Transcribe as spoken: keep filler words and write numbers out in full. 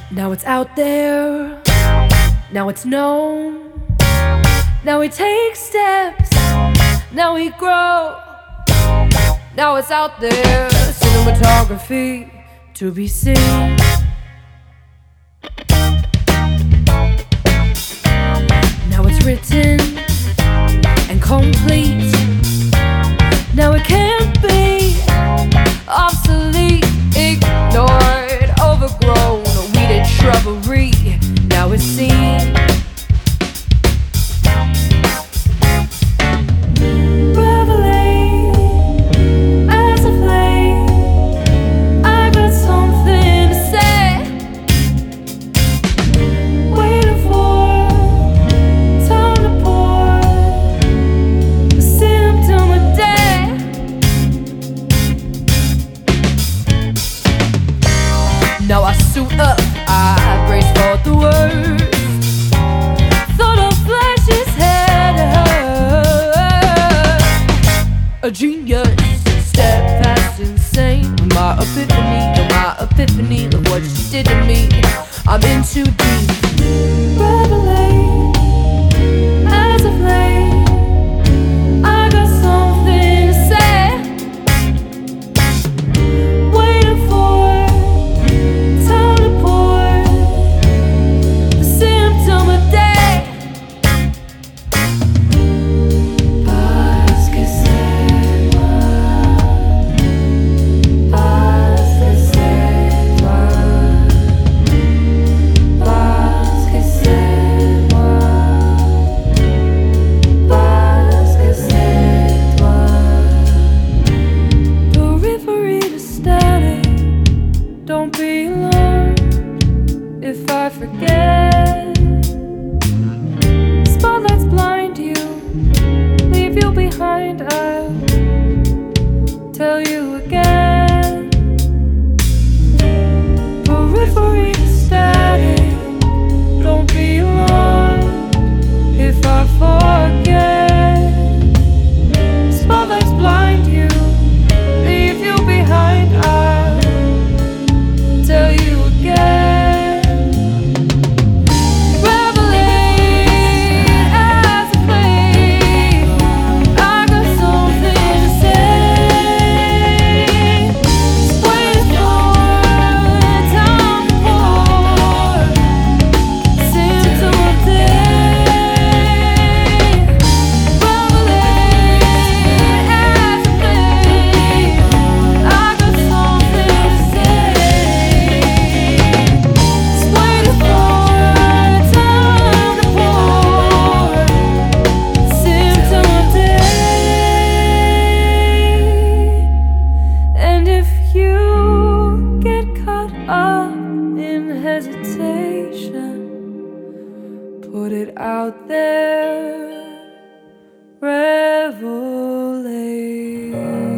Now it's out there, now it's known. Now we take steps, now we grow. Now it's out there, cinematography to be seen. Now it's written and complete. Now it can't be obsolete, ignored, overgrown, weeded shrubbery. Now it's seen. Now I suit up, I brace for the worst. Thought of flashes head hurt. A genius, step past insane. My epiphany, my epiphany, look what she did to me. I'm in too deep. Revelate, as of late, I got something to say. Waiting for don't be alarmed if I forget. Spotlights blind you, leave you behind. I'll tell you again. Periphery to static, don't be alarmed if I forget. Spotlights blind you, leave you behind. I'll tell you again. Revelate as a flame. I got something to say. Wait for time to pour. Symptom of day. Revelate as a flame. I got something to say. Put it out there, revelation.